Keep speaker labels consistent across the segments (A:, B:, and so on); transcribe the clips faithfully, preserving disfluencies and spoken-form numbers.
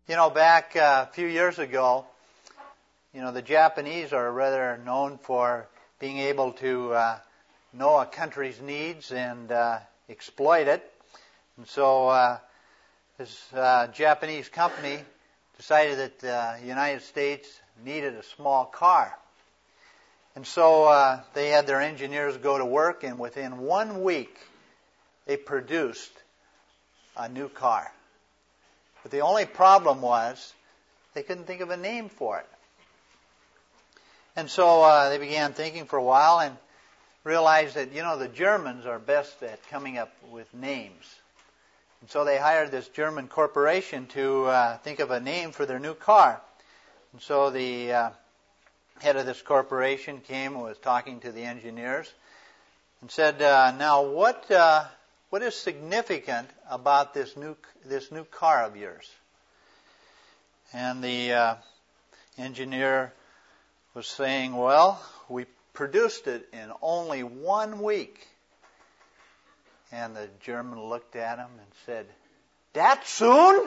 A: You know, back uh, a few years ago, you know, the Japanese are rather known for being able to uh, know a country's needs and uh, exploit it. And so uh, this uh, Japanese company decided that the United States needed a small car. And so uh, they had their engineers go to work, and within one week, they produced a new car. But the only problem was they couldn't think of a name for it. And so uh, they began thinking for a while and realized that, you know, the Germans are best at coming up with names. And so they hired this German corporation to uh, think of a name for their new car. And so the uh, head of this corporation came and was talking to the engineers and said, uh, now what uh, what is significant about this new this new car of yours? And the uh, engineer was saying, well, we produced it in only one week. And the German looked at him and said, that soon?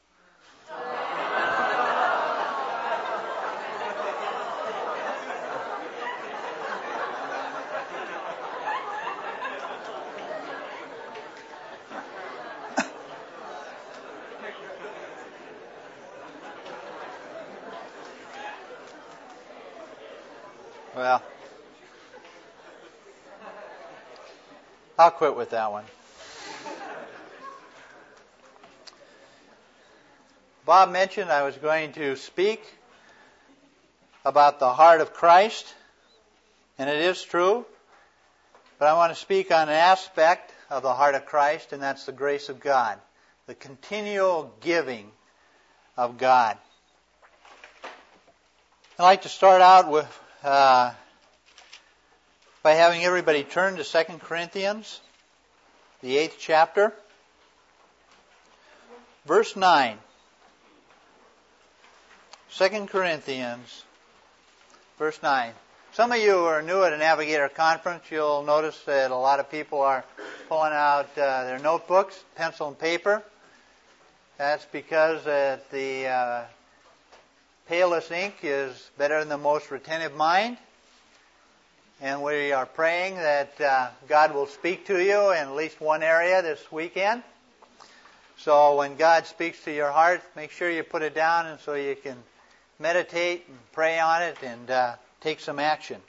A: Well, I'll quit with that one. Bob mentioned I was going to speak about the heart of Christ, and it is true, but I want to speak on an aspect of the heart of Christ, and that's the grace of God, the continual giving of God. I'd like to start out with Uh, by having everybody turn to Second Corinthians, the eighth chapter, verse nine. Second Corinthians, verse nine. Some of you who are new at a Navigator conference, you'll notice that a lot of people are pulling out uh, their notebooks, pencil and paper. That's because uh, the uh, palest ink is better than the most retentive mind. And we are praying that uh, God will speak to you in at least one area this weekend. So when God speaks to your heart, make sure you put it down and so you can meditate and pray on it and uh, take some action.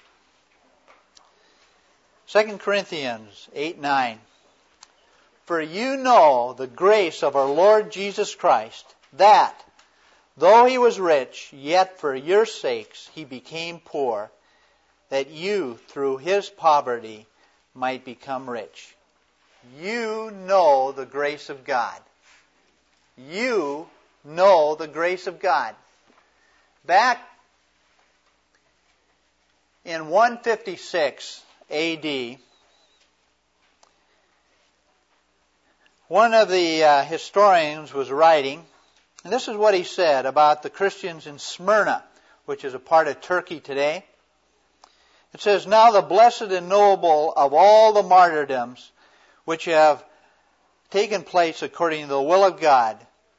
A: Second Corinthians eight nine. For you know the grace of our Lord Jesus Christ, that though he was rich, yet for your sakes he became poor, that you through his poverty might become rich. You know the grace of God. You know the grace of God. Back in one fifty-six A D, one of the uh, historians was writing, and this is what he said about the Christians in Smyrna, which is a part of Turkey today. It says, now the blessed and noble of all the martyrdoms which have taken place according to the will of God,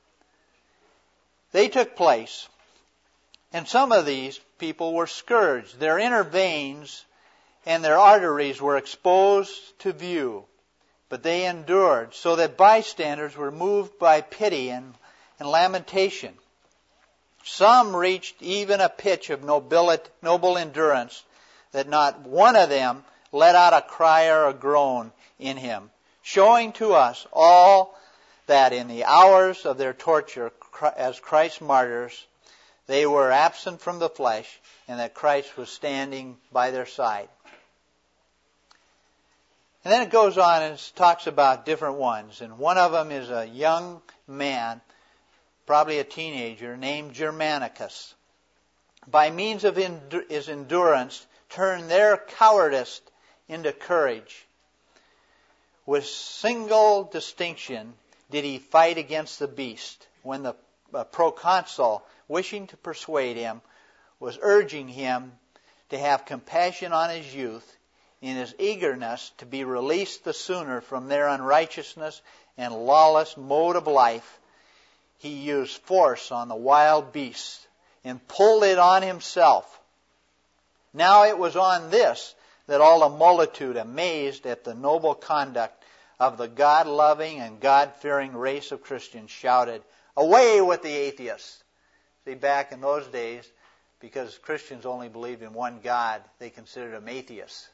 A: they took place. And some of these people were scourged. Their inner veins and their arteries were exposed to view. But they endured, so that bystanders were moved by pity and and lamentation. Some reached even a pitch of noble endurance that not one of them let out a cry or a groan in him, showing to us all that in the hours of their torture as Christ's martyrs, they were absent from the flesh and that Christ was standing by their side. And then it goes on and talks about different ones. And one of them is a young man, probably a teenager, named Germanicus. By means of his endurance, turned their cowardice into courage. With single distinction did he fight against the beast, when the proconsul, wishing to persuade him, was urging him to have compassion on his youth, in his eagerness to be released the sooner from their unrighteousness and lawless mode of life. he used force on the wild beast and pulled it on himself. Now it was on this that all the multitude, amazed at the noble conduct of the God-loving and God-fearing race of Christians, shouted, "Away with the atheists!" See, back in those days, because Christians only believed in one God, they considered them atheists.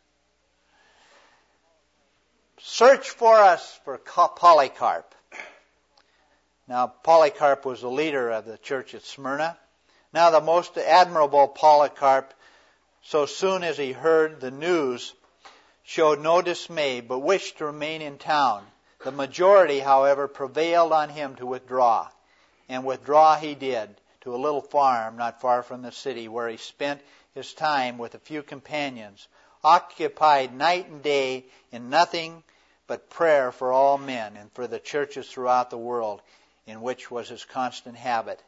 A: Search for us for Polycarp. Now, Polycarp was the leader of the church at Smyrna. Now, the most admirable Polycarp, so soon as he heard the news, showed no dismay, but wished to remain in town. The majority, however, prevailed on him to withdraw. And withdraw he did, to a little farm not far from the city, where he spent his time with a few companions, occupied night and day in nothing but prayer for all men and for the churches throughout the world, in which was his constant habit.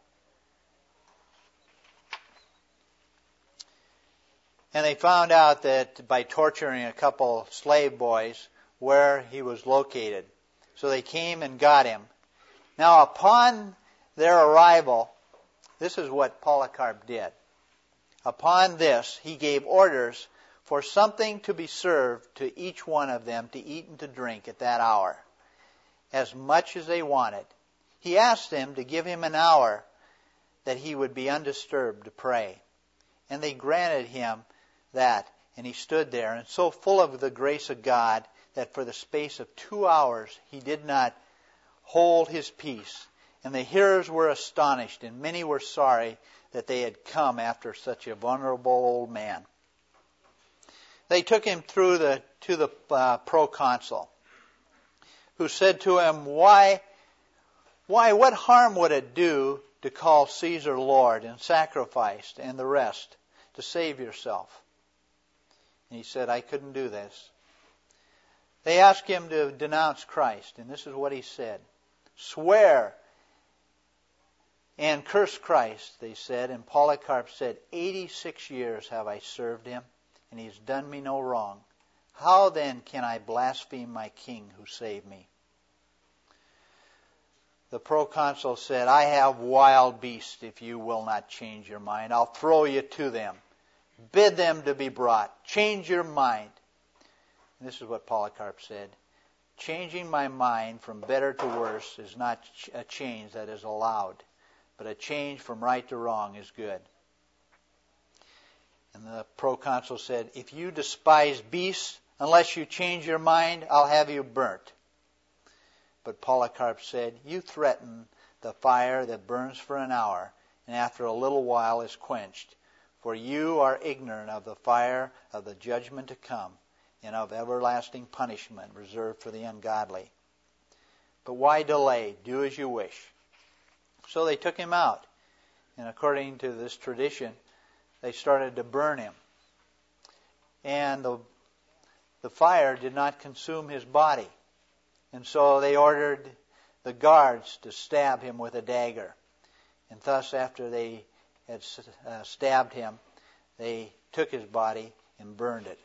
A: And they found out that by torturing a couple slave boys where he was located. So they came and got him. Now upon their arrival, this is what Polycarp did. Upon this, he gave orders for something to be served to each one of them to eat and to drink at that hour, as much as they wanted. He asked them to give him an hour that he would be undisturbed to pray. And they granted him that, and he stood there, and so full of the grace of God that for the space of two hours he did not hold his peace. And the hearers were astonished, and many were sorry that they had come after such a vulnerable old man. They took him through the to the uh, proconsul, who said to him, Why Why, what harm would it do to call Caesar Lord and sacrifice and the rest to save yourself? And he said, I couldn't do this. They asked him to denounce Christ, and this is what he said. Swear and curse Christ, they said. And Polycarp said, eighty-six years have I served him, and he has done me no wrong. How then can I blaspheme my king who saved me? The proconsul said, I have wild beasts if you will not change your mind. I'll throw you to them. Bid them to be brought. Change your mind. And this is what Polycarp said. Changing my mind from better to worse is not a change that is allowed, but a change from right to wrong is good. And the proconsul said, if you despise beasts, unless you change your mind, I'll have you burnt. But Polycarp said, you threaten the fire that burns for an hour, and after a little while is quenched. For you are ignorant of the fire of the judgment to come, and of everlasting punishment reserved for the ungodly. But why delay? Do as you wish. So they took him out, and according to this tradition, they started to burn him. And the, the fire did not consume his body. And so they ordered the guards to stab him with a dagger. And thus, after they had uh, stabbed him, they took his body and burned it.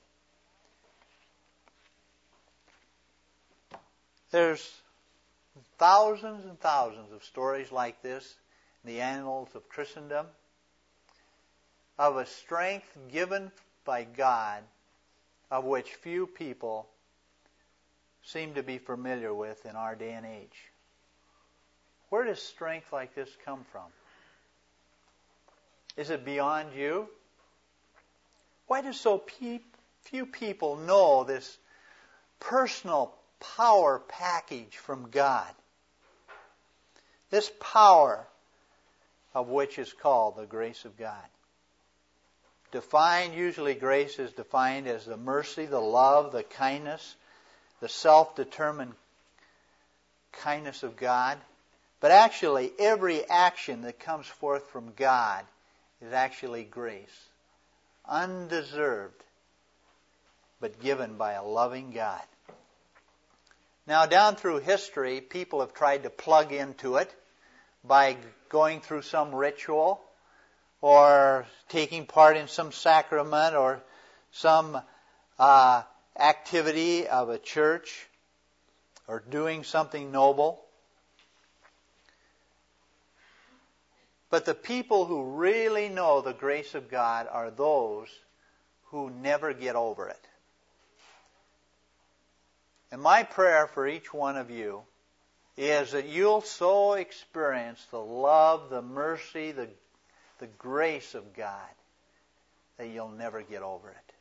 A: There's thousands and thousands of stories like this in the annals of Christendom, of a strength given by God of which few people seem to be familiar with in our day and age. Where does strength like this come from? Is it beyond you? Why do so pe- few people know this personal power package from God? This power of which is called the grace of God. Defined, usually grace is defined as the mercy, the love, the kindness, the self-determined kindness of God. But actually, every action that comes forth from God is actually grace. Undeserved, but given by a loving God. Now, down through history, people have tried to plug into it by going through some ritual or taking part in some sacrament or some uh, activity of a church or doing something noble. But the people who really know the grace of God are those who never get over it. And my prayer for each one of you is that you'll so experience the love, the mercy, the, the grace of God that you'll never get over it.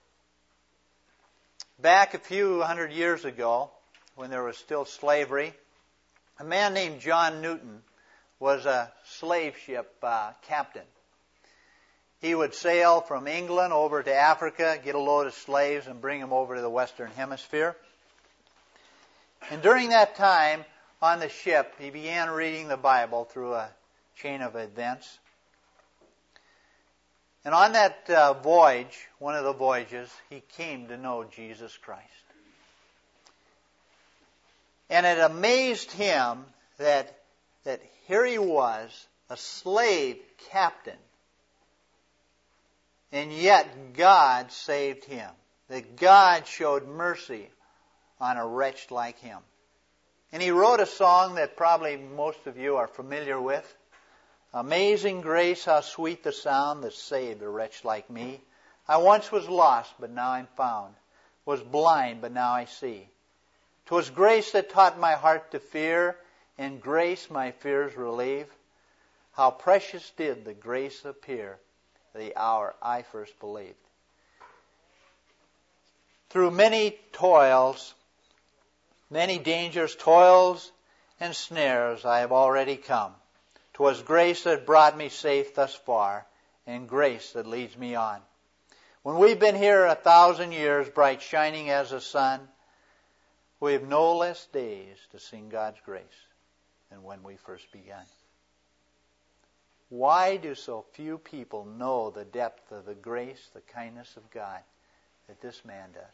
A: Back a few hundred years ago, when there was still slavery, a man named John Newton was a slave ship uh, captain. He would sail from England over to Africa, get a load of slaves, and bring them over to the Western Hemisphere. And during that time, on the ship, he began reading the Bible through a chain of events. And on that uh, voyage, one of the voyages, he came to know Jesus Christ. And it amazed him that, that here he was, a slave captain, and yet God saved him. That God showed mercy on a wretch like him. And he wrote a song that probably most of you are familiar with. Amazing grace, how sweet the sound that saved a wretch like me. I once was lost, but now I'm found. Was blind, but now I see. 'Twas grace that taught my heart to fear, and grace my fears relieve. How precious did the grace appear the hour I first believed. Through many toils, many dangers, toils, and snares I have already come. 'Twas grace that brought me safe thus far, and grace that leads me on. When we've been here a thousand years, bright shining as the sun, we have no less days to sing God's grace than when we first began. Why do so few people know the depth of the grace, the kindness of God that this man does?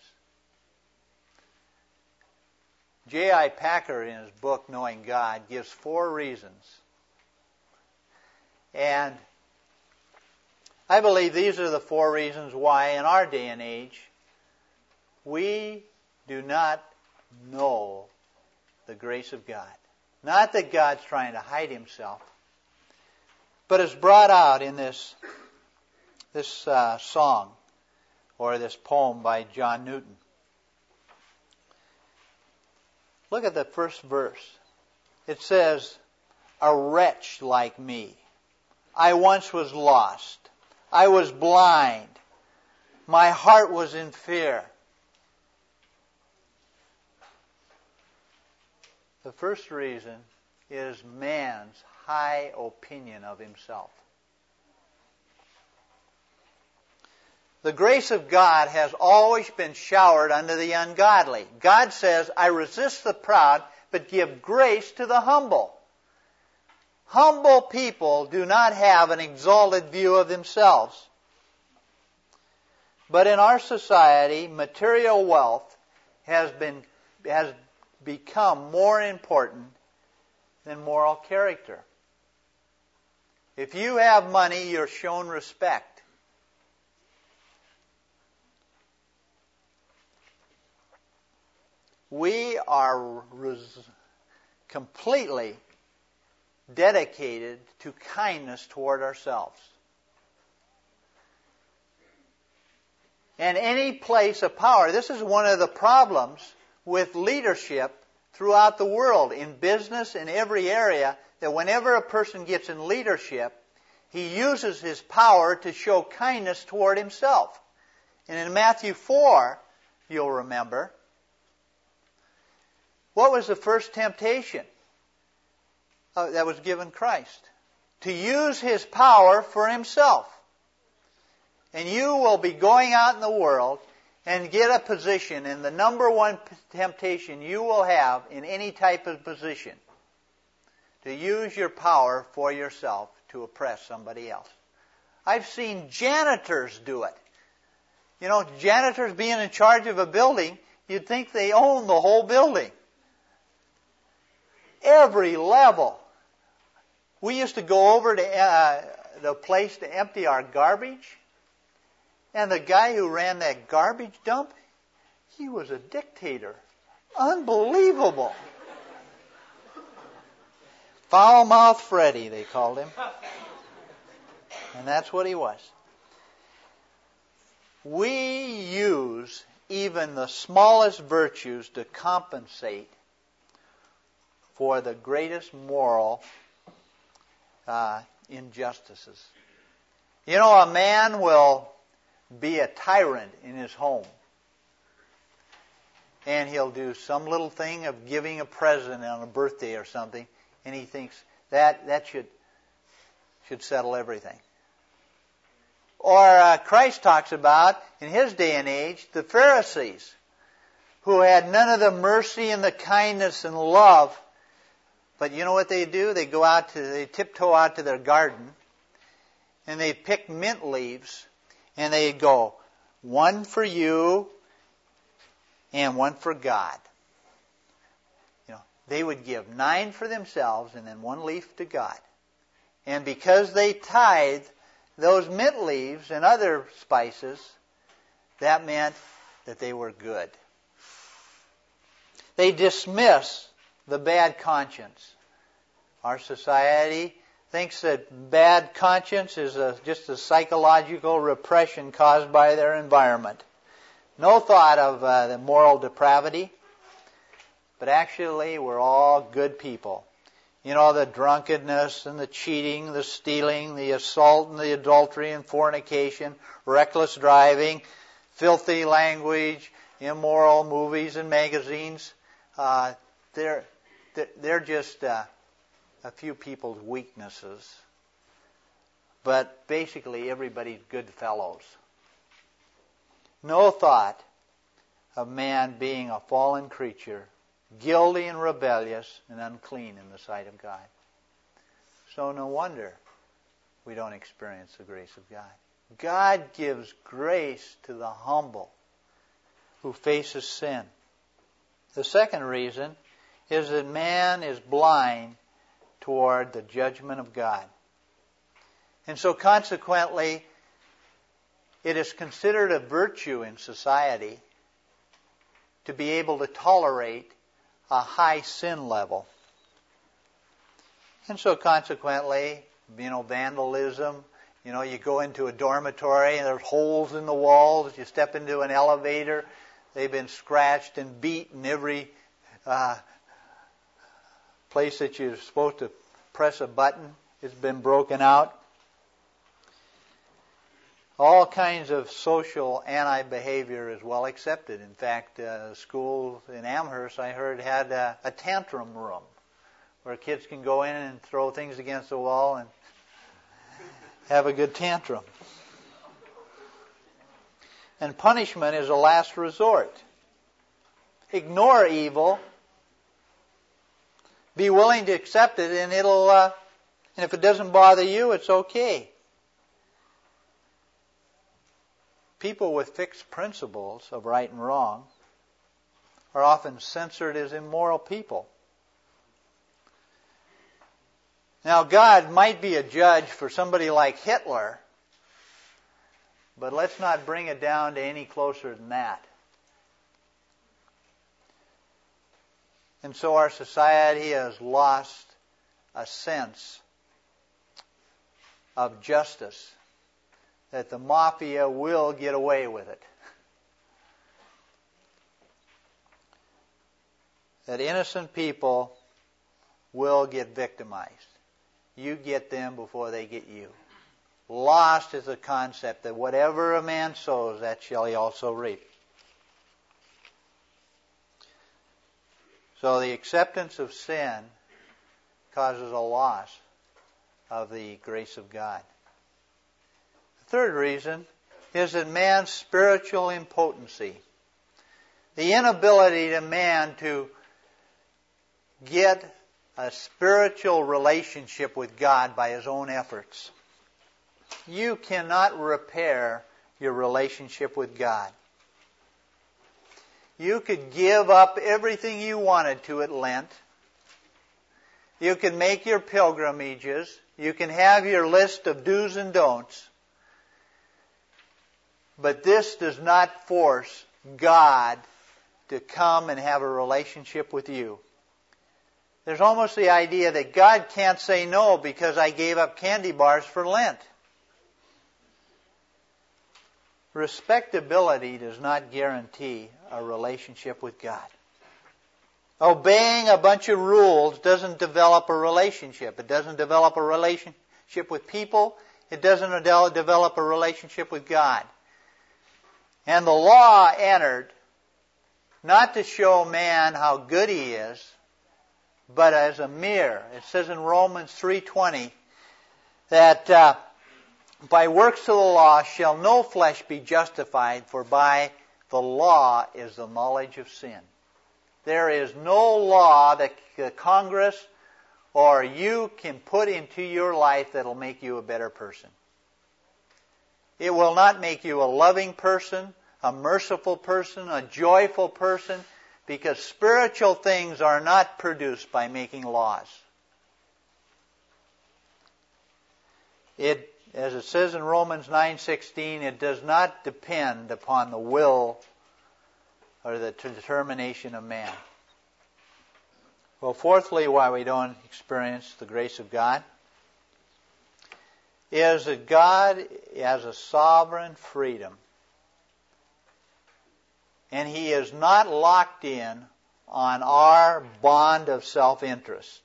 A: J I Packer, in his book, Knowing God, gives four reasons. And I believe these are the four reasons why, in our day and age, we do not know the grace of God. Not that God's trying to hide himself, but it's brought out in this, this uh, song, or this poem by John Newton. Look at the first verse. It says, a wretch like me. I once was lost. I was blind. My heart was in fear. The first reason is man's high opinion of himself. The grace of God has always been showered unto the ungodly. God says, I resist the proud, but give grace to the humble. Humble people do not have an exalted view of themselves. But in our society, material wealth has been has become more important than moral character. If you have money, you're shown respect. We are res- completely dedicated to kindness toward ourselves. And any place of power, this is one of the problems with leadership throughout the world, in business, in every area, that whenever a person gets in leadership, he uses his power to show kindness toward himself. And in Matthew four, you'll remember, what was the first temptation uh, that was given Christ? To use his power for himself. And you will be going out in the world and get a position, and the number one temptation you will have in any type of position, to use your power for yourself to oppress somebody else. I've seen janitors do it. You know, janitors being in charge of a building, you'd think they own the whole building. Every level. We used to go over to uh, the place to empty our garbage, and the guy who ran that garbage dump, he was a dictator. Unbelievable. Foul-mouthed Freddy, they called him. And that's what he was. We use even the smallest virtues to compensate for the greatest moral uh, injustices. You know, a man will be a tyrant in his home. And he'll do some little thing of giving a present on a birthday or something, and he thinks that that should should settle everything. Or uh, Christ talks about, in his day and age, the Pharisees, who had none of the mercy and the kindness and love. But you know what they do? They go out to, they tiptoe out to their garden, and they pick mint leaves, and they go, one for you and one for God. You know, they would give nine for themselves and then one leaf to God. And because they tithe those mint leaves and other spices, that meant that they were good. They dismiss the bad conscience. Our society thinks that bad conscience is a, just a psychological repression caused by their environment. No thought of uh, the moral depravity, but actually we're all good people. You know, the drunkenness and the cheating, the stealing, the assault and the adultery and fornication, reckless driving, filthy language, immoral movies and magazines. Uh, they're, they're just uh, a few people's weaknesses. But basically everybody's good fellows. No thought of man being a fallen creature, guilty and rebellious and unclean in the sight of God. So no wonder we don't experience the grace of God. God gives grace to the humble who faces sin. The second reason is that man is blind toward the judgment of God. And so consequently, it is considered a virtue in society to be able to tolerate a high sin level. And so consequently, you know, vandalism, you know, you go into a dormitory and there's holes in the walls, you step into an elevator, they've been scratched and beaten every uh, place that you're supposed to press a button, it's been broken out. All kinds of social anti-behavior is well accepted. In fact, uh, schools in Amherst, I heard, had a, a tantrum room where kids can go in and throw things against the wall and have a good tantrum. And punishment is a last resort. Ignore evil. Be willing to accept it, and it'll. Uh, and if it doesn't bother you, it's okay. People with fixed principles of right and wrong are often censored as immoral people. Now, God might be a judge for somebody like Hitler, but let's not bring it down to any closer than that. And so our society has lost a sense of justice, that the mafia will get away with it. That innocent people will get victimized. You get them before they get you. Lost is the concept that whatever a man sows, that shall he also reap. So the acceptance of sin causes a loss of the grace of God. The third reason is that man's spiritual impotency. The inability of man to get a spiritual relationship with God by his own efforts. You cannot repair your relationship with God. You could give up everything you wanted to at Lent. You can make your pilgrimages. You can have your list of do's and don'ts. But this does not force God to come and have a relationship with you. There's almost the idea that God can't say no because I gave up candy bars for Lent. Respectability does not guarantee a relationship with God. Obeying a bunch of rules doesn't develop a relationship. It doesn't develop a relationship with people. It doesn't develop a relationship with God. And the law entered not to show man how good he is, but as a mirror. It says in Romans three twenty that uh, by works of the law shall no flesh be justified, for by the law is the knowledge of sin. There is no law that the Congress or you can put into your life that will make you a better person. It will not make you a loving person, a merciful person, a joyful person, because spiritual things are not produced by making laws. It, as it says in Romans nine sixteen, it does not depend upon the will or the determination of man. Well, fourthly, why we don't experience the grace of God is that God has a sovereign freedom. And He is not locked in on our bond of self-interest.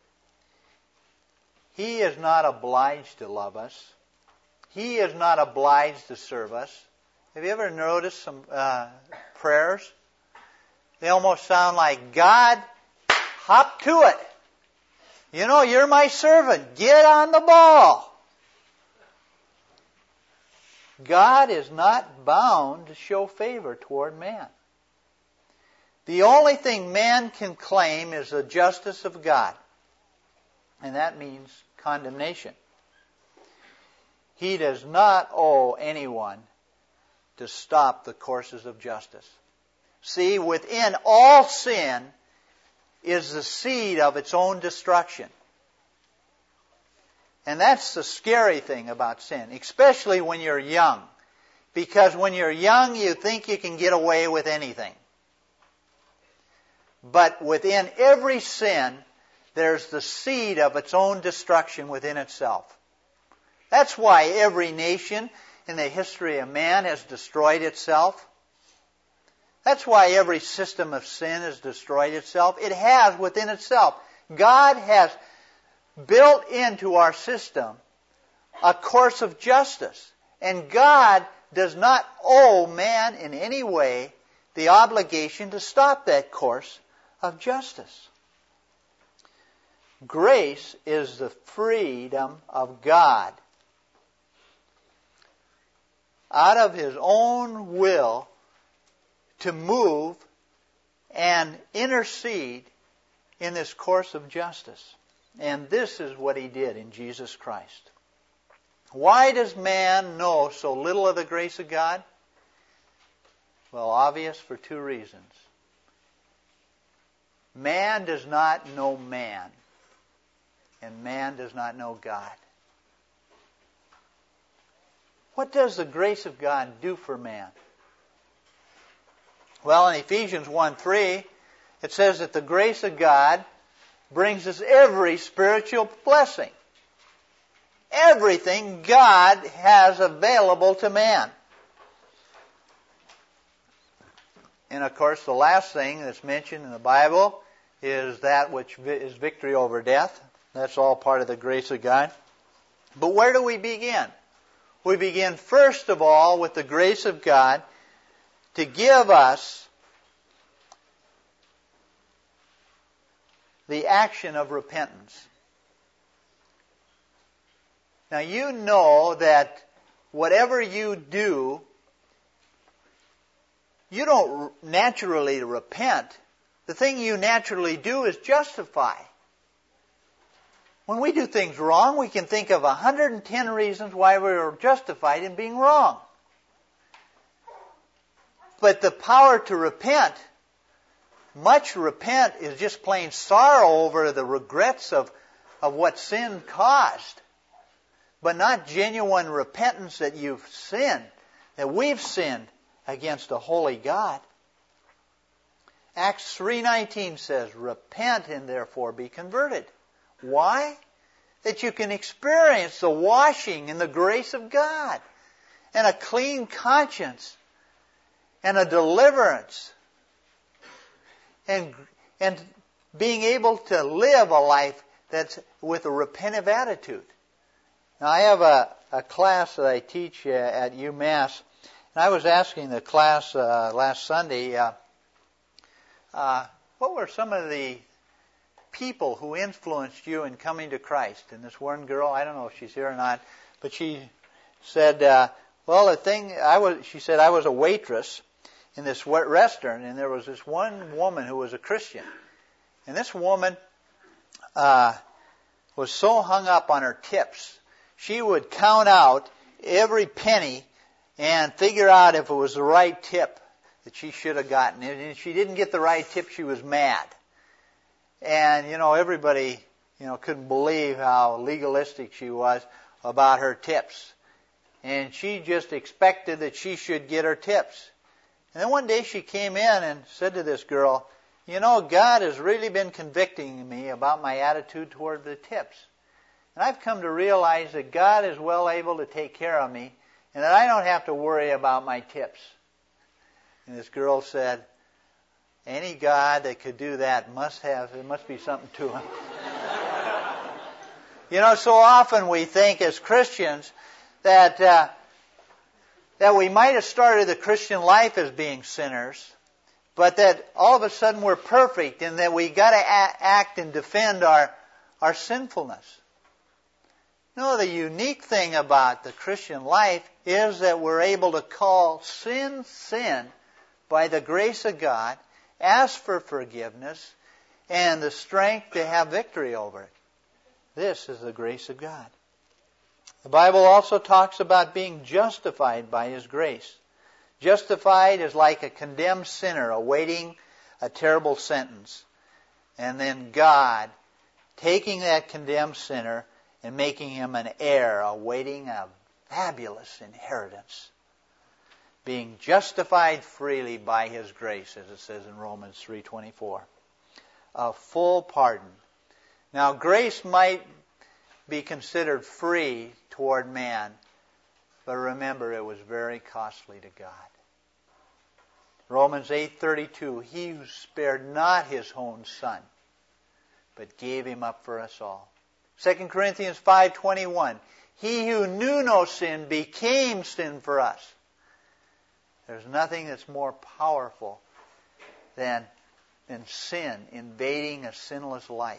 A: He is not obliged to love us. He is not obliged to serve us. Have you ever noticed some uh, prayers? They almost sound like, God, hop to it. You know, you're my servant. Get on the ball. God is not bound to show favor toward man. The only thing man can claim is the justice of God. And that means condemnation. He does not owe anyone to stop the courses of justice. See, within all sin is the seed of its own destruction. And that's the scary thing about sin, especially when you're young. Because when you're young, you think you can get away with anything. But within every sin, there's the seed of its own destruction within itself. That's why every nation in the history of man has destroyed itself. That's why every system of sin has destroyed itself. It has within itself. God has built into our system a course of justice. And God does not owe man in any way the obligation to stop that course of justice. Grace is the freedom of God out of His own will to move and intercede in this course of justice. And this is what He did in Jesus Christ. Why does man know so little of the grace of God? Well, obvious for two reasons. Man does not know man, and man does not know God. What does the grace of God do for man? Well, in Ephesians one three, it says that the grace of God brings us every spiritual blessing. Everything God has available to man. And of course, the last thing that's mentioned in the Bible is that which is victory over death. That's all part of the grace of God. But where do we begin? We begin first of all with the grace of God to give us the action of repentance. Now you know that whatever you do, you don't naturally repent. The thing you naturally do is justify. When we do things wrong, we can think of one hundred ten reasons why we're justified in being wrong. But the power to repent, much repent is just plain sorrow over the regrets of, of what sin caused. But not genuine repentance that you've sinned, that we've sinned against a holy God. Acts three nineteen says, repent and therefore be converted. Why? That you can experience the washing and the grace of God. and a clean conscience and a deliverance and and being able to live a life that's with a repentant attitude. Now, I have a, a class that I teach uh, at UMass, and I was asking the class uh, last Sunday, uh, uh, what were some of the people who influenced you in coming to Christ? And this one girl, I don't know if she's here or not, but she said, uh, well, the thing, I was, she said, I was a waitress in this restaurant, and there was this one woman who was a Christian. And this woman uh, was so hung up on her tips. She would count out every penny and figure out if it was the right tip that she should have gotten. And if she didn't get the right tip, she was mad. And, you know, everybody, you know, couldn't believe how legalistic she was about her tips. And she just expected that she should get her tips. And then one day she came in and said to this girl, you know, God has really been convicting me about my attitude toward the tips. And I've come to realize that God is well able to take care of me and that I don't have to worry about my tips. And this girl said, any God that could do that must have, there must be something to him. You know, so often we think as Christians that uh, that we might have started the Christian life as being sinners, but that all of a sudden we're perfect and that we got to a- act and defend our our sinfulness. No, the unique thing about the Christian life is that we're able to call sin, sin by the grace of God, ask for forgiveness, and the strength to have victory over it. This is the grace of God. The Bible also talks about being justified by His grace. Justified is like a condemned sinner awaiting a terrible sentence. And then God taking that condemned sinner and making him an heir, awaiting a fabulous inheritance. Being justified freely by His grace, as it says in Romans three twenty-four. A full pardon. Now, grace might be considered free toward man, but remember, it was very costly to God. Romans eight thirty-two, He who spared not His own Son, but gave Him up for us all. Second Corinthians five twenty-one, He who knew no sin became sin for us. There's nothing that's more powerful than, than sin invading a sinless life.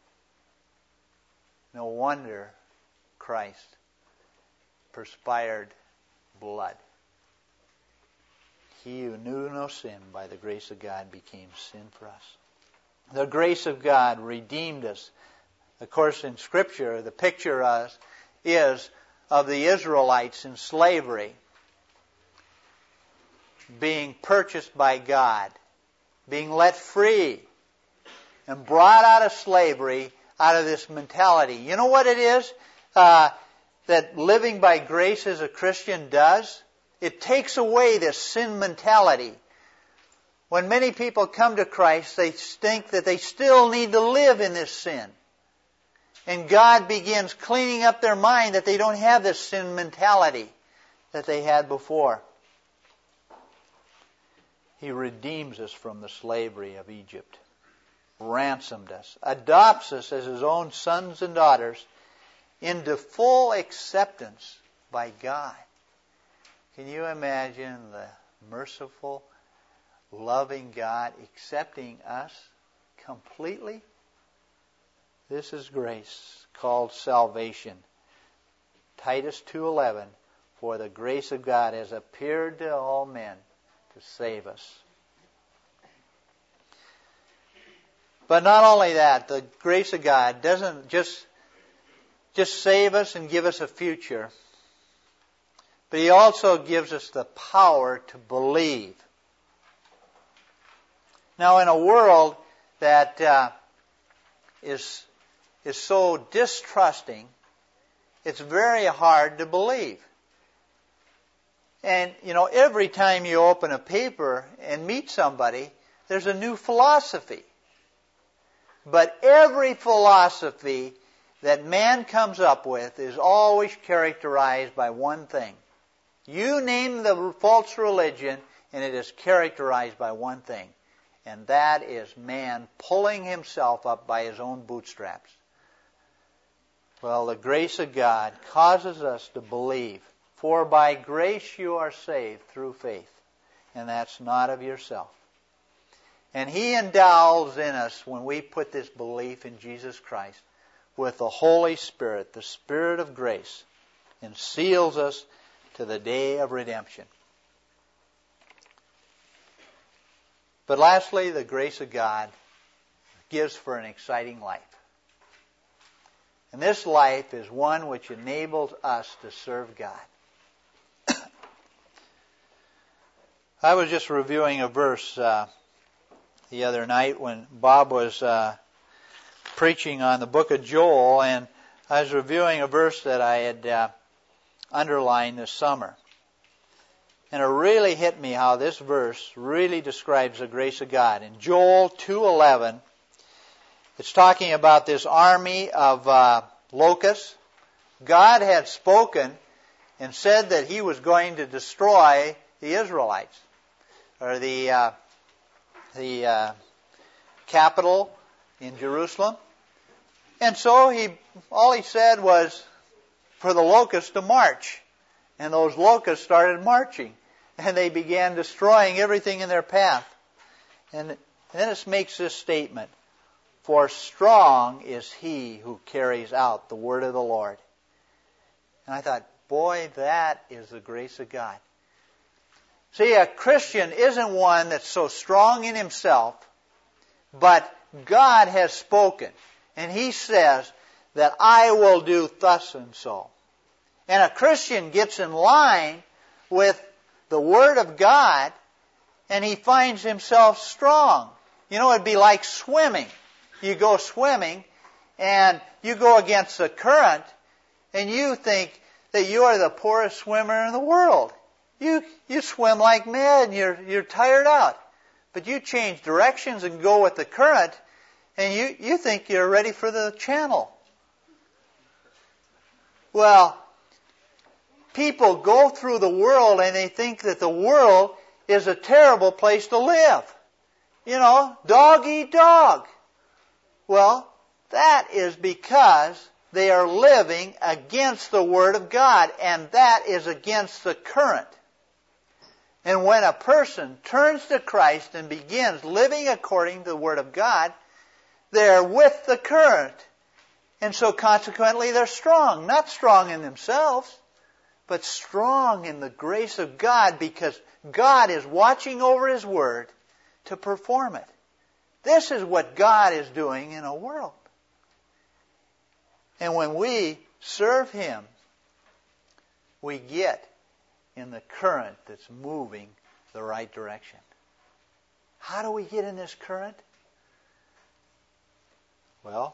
A: No wonder Christ perspired blood. He who knew no sin by the grace of God became sin for us. The grace of God redeemed us. Of course, in Scripture, the picture uh, is of the Israelites in slavery being purchased by God, being let free, and brought out of slavery, out of this mentality. You know what it is uh, that living by grace as a Christian does? It takes away this sin mentality. When many people come to Christ, they think that they still need to live in this sin. And God begins cleaning up their mind that they don't have this sin mentality that they had before. He redeems us from the slavery of Egypt, ransomed us, adopts us as His own sons and daughters into full acceptance by God. Can you imagine the merciful, loving God accepting us completely? This is grace called salvation. Titus two eleven, for the grace of God has appeared to all men to save us. But not only that, the grace of God doesn't just, just save us and give us a future, but He also gives us the power to believe. Now, in a world that uh, is is so distrusting, it's very hard to believe. And, you know, every time you open a paper and meet somebody, there's a new philosophy. But every philosophy that man comes up with is always characterized by one thing. You name the false religion, and it is characterized by one thing, and that is man pulling himself up by his own bootstraps. Well, the grace of God causes us to believe, for by grace you are saved through faith, and that's not of yourself. And He endows in us, when we put this belief in Jesus Christ, with the Holy Spirit, the Spirit of grace, and seals us to the day of redemption. But lastly, the grace of God gives for an exciting life. And this life is one which enables us to serve God. I was just reviewing a verse uh, the other night when Bob was uh, preaching on the book of Joel, and I was reviewing a verse that I had uh, underlined this summer. And it really hit me how this verse really describes the grace of God. In Joel two eleven, it's talking about this army of uh, locusts. God had spoken and said that He was going to destroy the Israelites, or the uh, the uh, capital in Jerusalem. And so he, all He said was for the locusts to march. And those locusts started marching. And they began destroying everything in their path. And, and then it makes this statement, for strong is he who carries out the word of the Lord. And I thought, boy, that is the grace of God. See, a Christian isn't one that's so strong in himself, but God has spoken. And He says that I will do thus and so. And a Christian gets in line with the Word of God, and he finds himself strong. You know, it'd be like swimming. You go swimming, and you go against the current, and you think that you are the poorest swimmer in the world. You you swim like mad, and you're you're tired out. But you change directions and go with the current, and you, you think you're ready for the channel. Well, people go through the world and they think that the world is a terrible place to live. You know, dog eat dog. Well, that is because they are living against the Word of God, and that is against the current. And when a person turns to Christ and begins living according to the Word of God, they're with the current. And so consequently they're strong. Not strong in themselves, but strong in the grace of God, because God is watching over His Word to perform it. This is what God is doing in a world. And when we serve Him, we get in the current that's moving the right direction. How do we get in this current? Well,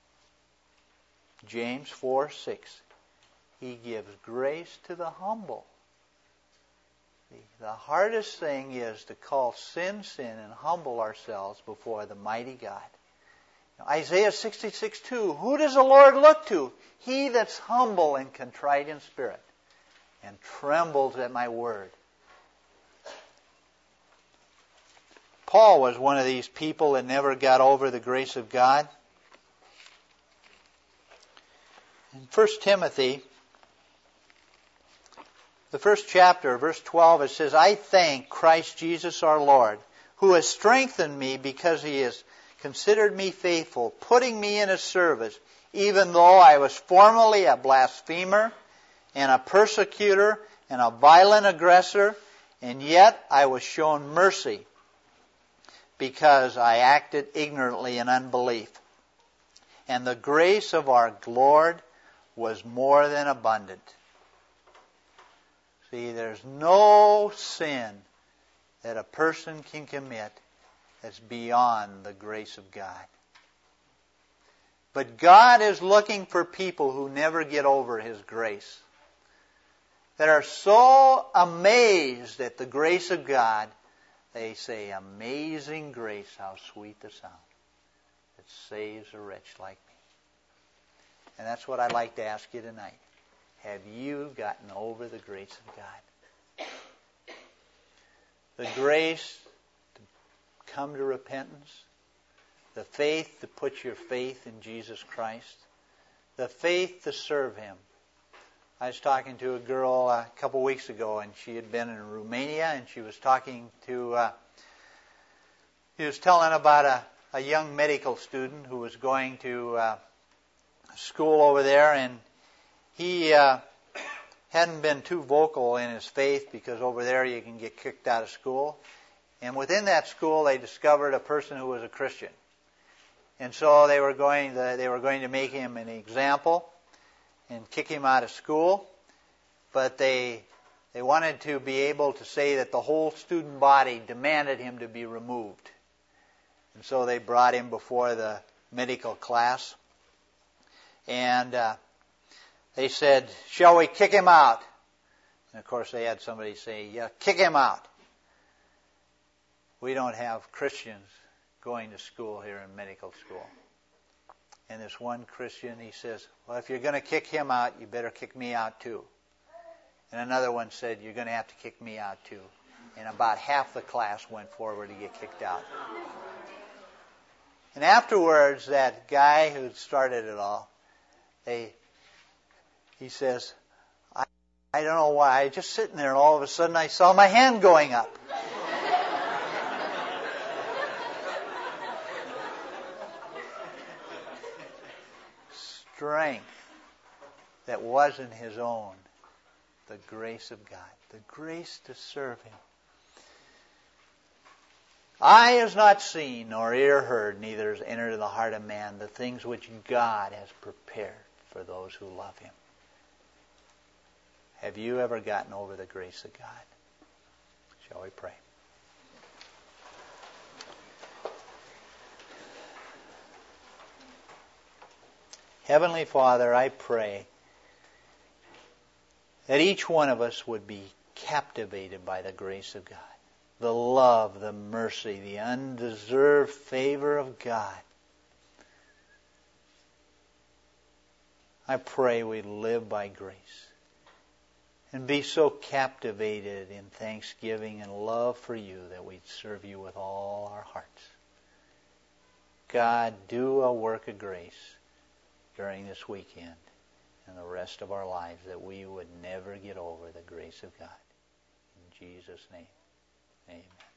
A: James four six. He gives grace to the humble. The, the hardest thing is to call sin, sin and humble ourselves before the mighty God. Now, Isaiah sixty-six two. Who does the Lord look to? He that's humble and contrite in spirit, and trembles at my word. Paul was one of these people that never got over the grace of God. In First Timothy, the first chapter, verse twelve, it says, I thank Christ Jesus our Lord, who has strengthened me because He has considered me faithful, putting me in His service, even though I was formerly a blasphemer and a persecutor and a violent aggressor, and yet I was shown mercy because I acted ignorantly in unbelief. And the grace of our Lord was more than abundant. See, there's no sin that a person can commit that's beyond the grace of God. But God is looking for people who never get over His grace, that are so amazed at the grace of God, they say, amazing grace, how sweet the sound that saves a wretch like me. And that's what I'd like to ask you tonight. Have you gotten over the grace of God? the grace to come to repentance, the faith to put your faith in Jesus Christ, the faith to serve Him. I was talking to a girl a couple weeks ago, and she had been in Romania, and she was talking to, uh, she was telling about a, a young medical student who was going to uh, school over there, and he uh, hadn't been too vocal in his faith because over there you can get kicked out of school. And within that school, they discovered a person who was a Christian. And so they were going to, they were going to make him an example and kick him out of school. But they they wanted to be able to say that the whole student body demanded him to be removed. And so they brought him before the medical class. And uh, they said, "Shall we kick him out?" And of course they had somebody say, "Yeah, kick him out." We don't have Christians going to school here in medical school. And this one Christian, he says, "Well, if you're going to kick him out, you better kick me out too." And another one said, "You're going to have to kick me out too." And about half the class went forward to get kicked out. And afterwards, that guy who started it all, they, he says, I, I don't know why, I was just sitting there and all of a sudden I saw my hand going up. Strength that wasn't his own. The grace of God. The grace to serve Him. Eye has not seen, nor ear heard, neither has entered in the heart of man the things which God has prepared for those who love Him. Have you ever gotten over the grace of God? Shall we pray? Heavenly Father, I pray that each one of us would be captivated by the grace of God. The love, the mercy, the undeserved favor of God. I pray we live by grace and be so captivated in thanksgiving and love for You that we'd serve You with all our hearts. God, do a work of grace during this weekend and the rest of our lives that we would never get over the grace of God. In Jesus' name. Amen.